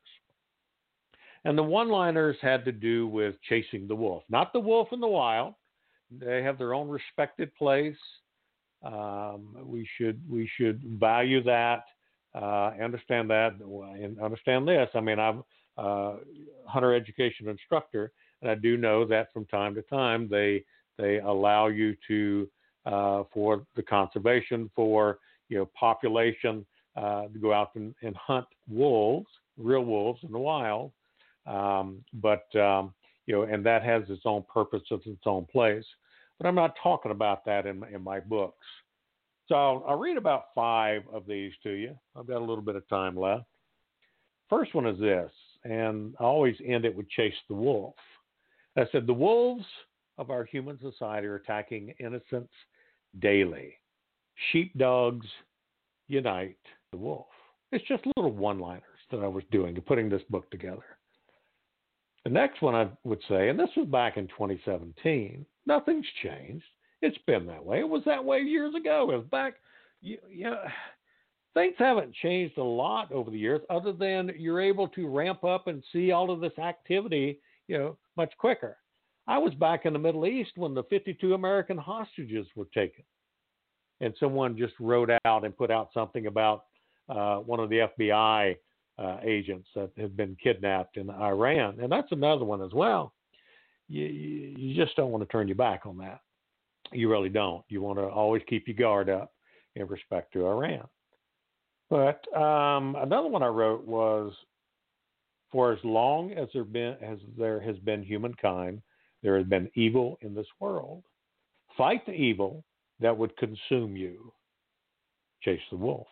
And the one-liners had to do with chasing the wolf, not the wolf in the wild. They have their own respected place. Um, we should we should value that, uh, understand that, and understand this. I mean, I'm a hunter education instructor, and I do know that from time to time they they allow you to Uh, for the conservation, for you know population, uh, to go out and, and hunt wolves, real wolves in the wild. Um, but, um, you know, and that has its own purpose of its own place. But I'm not talking about that in my, in my books. So I'll, I'll read about five of these to you. I've got a little bit of time left. First one is this, and I always end it with Chase the Wolf. I said, the wolves of our human society are attacking innocents daily. Sheepdogs unite the wolf. It's just little one-liners that I was doing to putting this book together. The next one I would say, and this was back in twenty seventeen, nothing's changed. It's been that way. It was that way years ago. It was back, you, you know, things haven't changed a lot over the years other than you're able to ramp up and see all of this activity, you know, much quicker. I was back in the Middle East when the fifty-two American hostages were taken. And someone just wrote out and put out something about uh, one of the F B I uh, agents that had been kidnapped in Iran. And that's another one as well. You, you, you just don't want to turn your back on that. You really don't. You want to always keep your guard up in respect to Iran. But um, another one I wrote was, for as long as there, been, as there has been humankind, there has been evil in this world. Fight the evil that would consume you. Chase the wolf.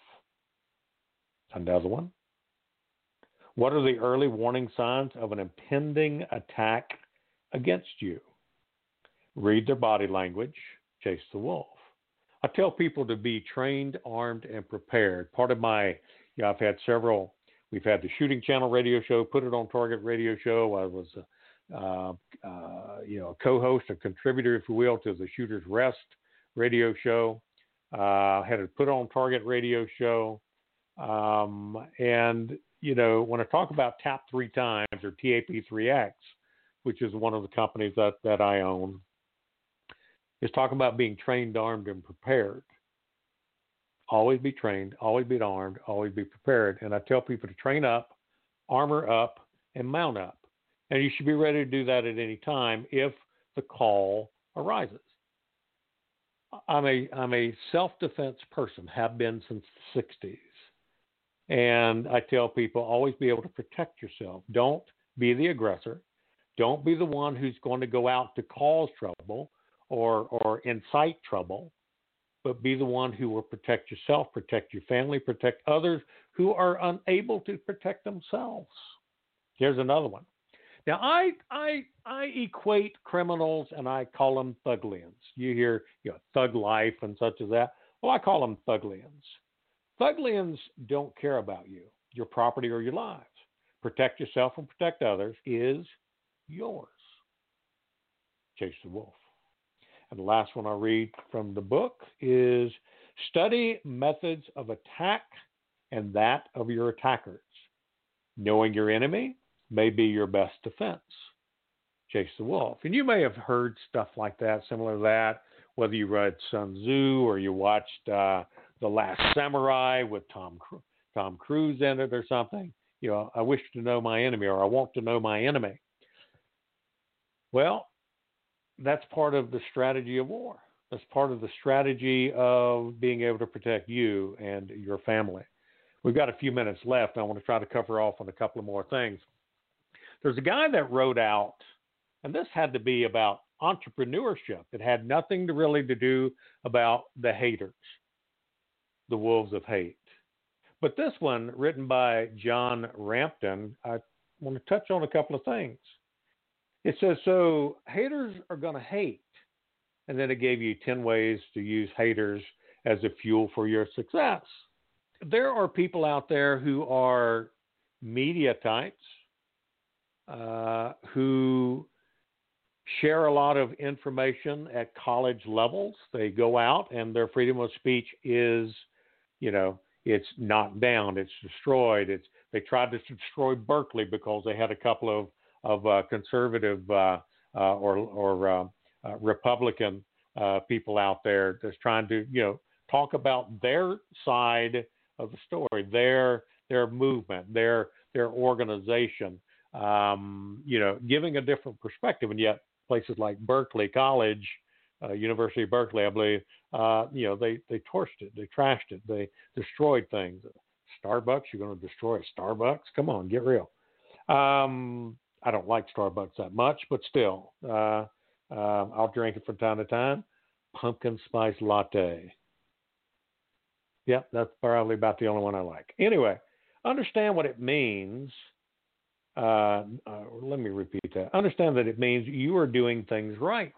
Another one. What are the early warning signs of an impending attack against you? Read their body language. Chase the wolf. I tell people to be trained, armed, and prepared. Part of my, you know, I've had several, we've had the Shooting Channel radio show, Put It on Target radio show. I was, uh, uh, you know, a co-host, a contributor, if you will, to the Shooter's Rest radio show. Uh, had a Put On Target radio show. Um, and, you know, when I talk about Tap Three Times or T A P three X, which is one of the companies that, that I own, is talking about being trained, armed, and prepared. Always be trained, always be armed, always be prepared. And I tell people to train up, armor up, and mount up. And you should be ready to do that at any time if the call arises. I'm a I'm a self-defense person, have been since the sixties. And I tell people, always be able to protect yourself. Don't be the aggressor. Don't be the one who's going to go out to cause trouble or or incite trouble, but be the one who will protect yourself, protect your family, protect others who are unable to protect themselves. Here's another one. Now, I I I equate criminals and I call them thuglians. You hear, you know, thug life and such as that. Well, I call them thuglians. Thuglians don't care about you, your property, or your lives. Protect yourself and protect others is yours. Chase the wolf. And the last one I'll read from the book is study methods of attack and that of your attackers. Knowing your enemy may be your best defense. Chase the wolf. And you may have heard stuff like that, similar to that, whether you read Sun Tzu or you watched uh, The Last Samurai with Tom Tom Cruise in it or something. You know, I wish to know my enemy, or I want to know my enemy. Well, that's part of the strategy of war. That's part of the strategy of being able to protect you and your family. We've got a few minutes left. I want to try to cover off on a couple of more things. There's a guy that wrote out, and this had to be about entrepreneurship. It had nothing to really to do about the haters, the wolves of hate. But this one, written by John Rampton, I want to touch on a couple of things. It says, so haters are going to hate. And then it gave you ten ways to use haters as a fuel for your success. There are people out there who are media types, uh, who share a lot of information at college levels. They go out and their freedom of speech is, you know, it's knocked down, it's destroyed. It's they tried to destroy Berkeley because they had a couple of of uh, conservative uh, uh, or or uh, uh, Republican uh, people out there that's trying to, you know, talk about their side of the story, their their movement, their their organization, um, you know, giving a different perspective. And yet places like Berkeley College, uh, University of Berkeley, I believe, uh, you know, they, they torched it, they trashed it, they destroyed things, Starbucks? You're going to destroy Starbucks? Come on, get real. Um, I don't like Starbucks that much, but still, uh, uh, I'll drink it from time to time. Pumpkin spice latte. Yep, that's probably about the only one I like. Anyway, understand what it means. Uh, uh, let me repeat that. Understand that it means you are doing things right.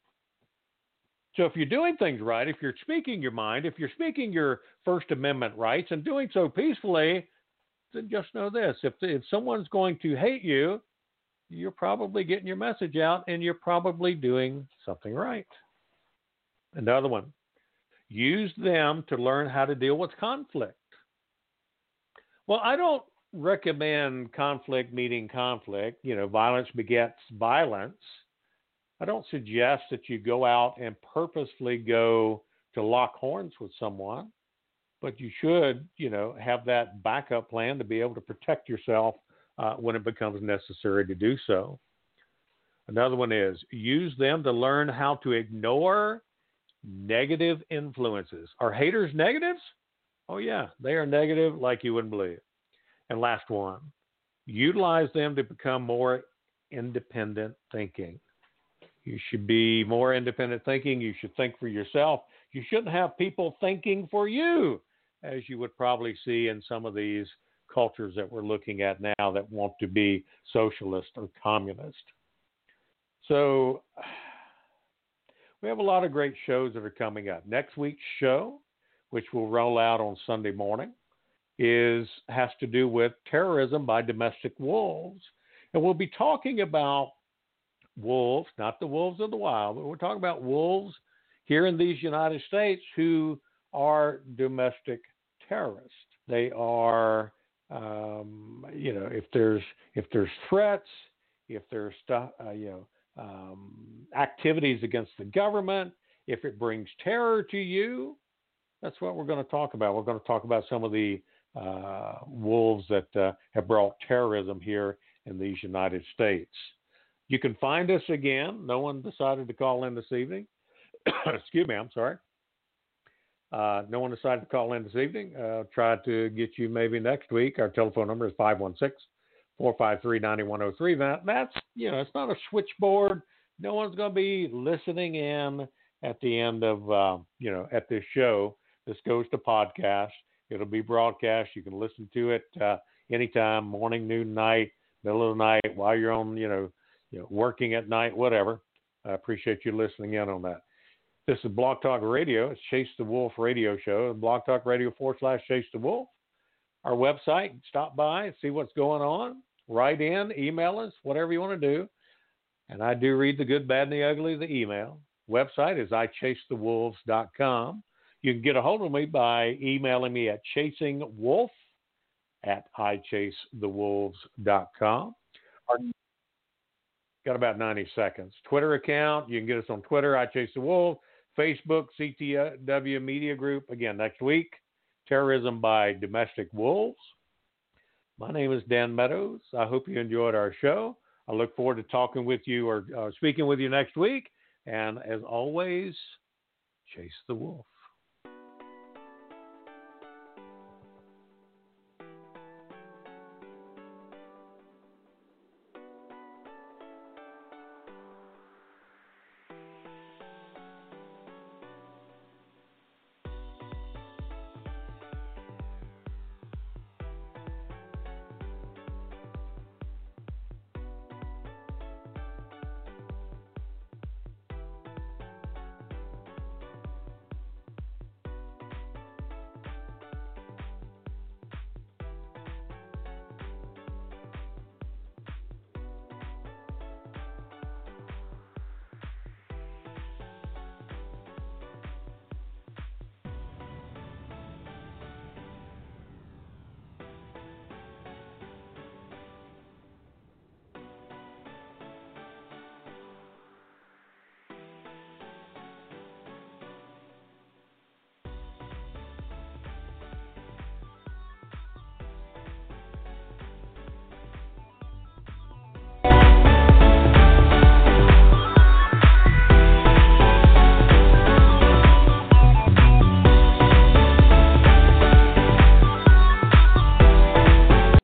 So if you're doing things right, if you're speaking your mind, if you're speaking your First Amendment rights and doing so peacefully, then just know this. If, if someone's going to hate you, you're probably getting your message out and you're probably doing something right. Another one, use them to learn how to deal with conflict. Well, I don't recommend conflict meeting conflict. You know, violence begets violence. I don't suggest that you go out and purposefully go to lock horns with someone, but you should, you know, have that backup plan to be able to protect yourself uh, when it becomes necessary to do so. Another one is use them to learn how to ignore negative influences. Are haters negatives? Oh, yeah, they are negative like you wouldn't believe. And last one, utilize them to become more independent thinking. You should be more independent thinking. You should think for yourself. You shouldn't have people thinking for you, as you would probably see in some of these cultures that we're looking at now that want to be socialist or communist. So we have a lot of great shows that are coming up. Next week's show, which will roll out on Sunday morning, is has to do with terrorism by domestic wolves. And we'll be talking about wolves, not the wolves of the wild, but we're talking about wolves here in these United States who are domestic terrorists. They are, um, you know, if there's if there's threats, if there's stuff, uh, you know, um, activities against the government, if it brings terror to you, that's what we're going to talk about. We're going to talk about some of the uh, wolves that uh, have brought terrorism here in these United States. You can find us again. No one decided to call in this evening. Excuse me, I'm sorry. Uh, no one decided to call in this evening. Uh, try to get you maybe next week. Our telephone number is five one six, four five three, nine one zero three. That, that's, you know, it's not a switchboard. No one's going to be listening in at the end of, uh, you know, at this show. This goes to podcast. It'll be broadcast. You can listen to it uh, anytime, morning, noon, night, middle of the night, while you're on, you know, you know, working at night, whatever. I appreciate you listening in on that. This is Blog Talk Radio. It's Chase the Wolf Radio Show. Blog Talk Radio forward slash Chase the Wolf. Our website, stop by, see what's going on. Write in, email us, whatever you want to do. And I do read the good, bad, and the ugly of the email. Website is i chase the wolves dot com. You can get a hold of me by emailing me at chasingwolf at i chase the wolves dot com. Our, got about ninety seconds. Twitter account, you can get us on Twitter, I Chase the Wolf. Facebook, C T W Media Group. Again, next week, Terrorism by Domestic Wolves. My name is Dan Meadows. I hope you enjoyed our show. I look forward to talking with you or uh, speaking with you next week. And as always, chase the wolf.